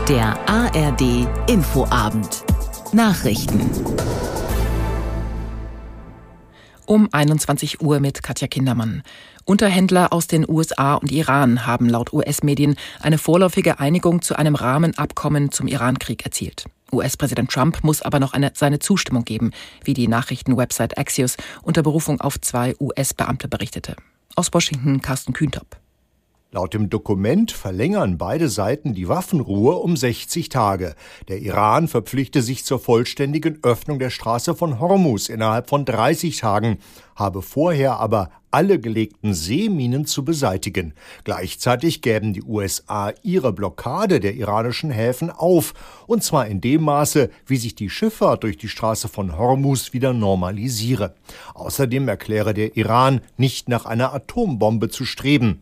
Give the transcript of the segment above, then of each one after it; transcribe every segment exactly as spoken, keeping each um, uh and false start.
Der A R D Infoabend. Nachrichten. Um einundzwanzig Uhr mit Katja Kindermann. Unterhändler aus den U S A und Iran haben laut U S-Medien eine vorläufige Einigung zu einem Rahmenabkommen zum Iran-Krieg erzielt. U S-Präsident Trump muss aber noch eine, seine Zustimmung geben, wie die Nachrichtenwebsite Axios unter Berufung auf zwei U S-Beamte berichtete. Aus Washington Carsten Kühntop. Laut dem Dokument verlängern beide Seiten die Waffenruhe um sechzig Tage. Der Iran verpflichte sich zur vollständigen Öffnung der Straße von Hormuz innerhalb von dreißig Tagen, habe vorher aber alle gelegten Seeminen zu beseitigen. Gleichzeitig gäben die U S A ihre Blockade der iranischen Häfen auf, und zwar in dem Maße, wie sich die Schifffahrt durch die Straße von Hormuz wieder normalisiere. Außerdem erkläre der Iran, nicht nach einer Atombombe zu streben.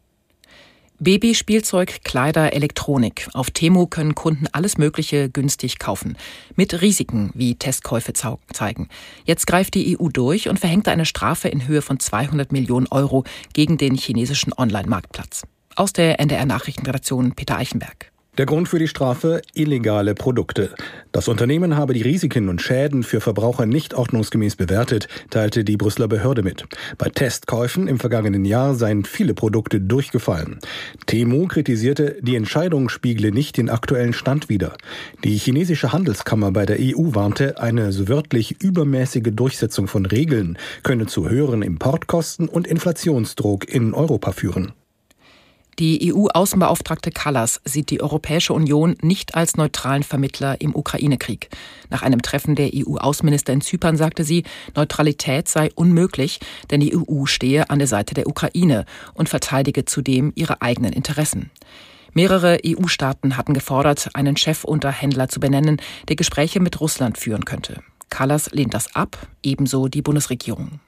Babyspielzeug, Kleider, Elektronik. Auf Temu können Kunden alles Mögliche günstig kaufen. Mit Risiken, wie Testkäufe zeigen. Jetzt greift die E U durch und verhängt eine Strafe in Höhe von zweihundert Millionen Euro gegen den chinesischen Online-Marktplatz. Aus der N D R-Nachrichtenredaktion Peter Eichenberg. Der Grund für die Strafe: illegale Produkte. Das Unternehmen habe die Risiken und Schäden für Verbraucher nicht ordnungsgemäß bewertet, teilte die Brüsseler Behörde mit. Bei Testkäufen im vergangenen Jahr seien viele Produkte durchgefallen. Temu kritisierte, die Entscheidung spiegle nicht den aktuellen Stand wider. Die chinesische Handelskammer bei der E U warnte, eine so wörtlich übermäßige Durchsetzung von Regeln könne zu höheren Importkosten und Inflationsdruck in Europa führen. Die E U-Außenbeauftragte Kallas sieht die Europäische Union nicht als neutralen Vermittler im Ukraine-Krieg. Nach einem Treffen der E U-Außenminister in Zypern sagte sie, Neutralität sei unmöglich, denn die E U stehe an der Seite der Ukraine und verteidige zudem ihre eigenen Interessen. Mehrere E U-Staaten hatten gefordert, einen Chefunterhändler zu benennen, der Gespräche mit Russland führen könnte. Kallas lehnt das ab, ebenso die Bundesregierung.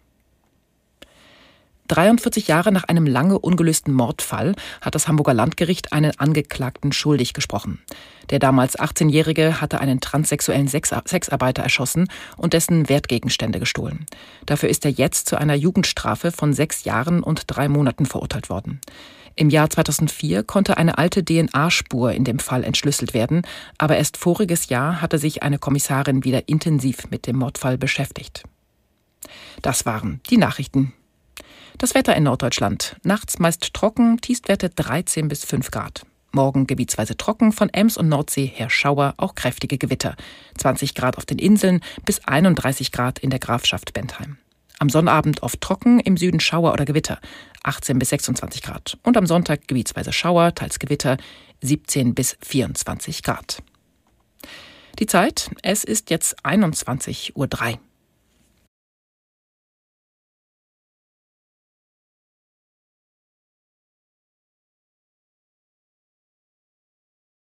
dreiundvierzig Jahre nach einem lange ungelösten Mordfall hat das Hamburger Landgericht einen Angeklagten schuldig gesprochen. Der damals achtzehnjährige hatte einen transsexuellen Sexarbeiter erschossen und dessen Wertgegenstände gestohlen. Dafür ist er jetzt zu einer Jugendstrafe von sechs Jahren und drei Monaten verurteilt worden. Im Jahr zweitausendvier konnte eine alte D N A-Spur in dem Fall entschlüsselt werden, aber erst voriges Jahr hatte sich eine Kommissarin wieder intensiv mit dem Mordfall beschäftigt. Das waren die Nachrichten. Das Wetter in Norddeutschland. Nachts meist trocken, Tiefstwerte dreizehn bis fünf Grad. Morgen gebietsweise trocken, von Ems und Nordsee her Schauer, auch kräftige Gewitter. zwanzig Grad auf den Inseln bis einunddreißig Grad in der Grafschaft Bentheim. Am Sonnabend oft trocken, im Süden Schauer oder Gewitter, achtzehn bis sechsundzwanzig Grad. Und am Sonntag gebietsweise Schauer, teils Gewitter, siebzehn bis vierundzwanzig Grad. Die Zeit, es ist jetzt einundzwanzig Uhr drei.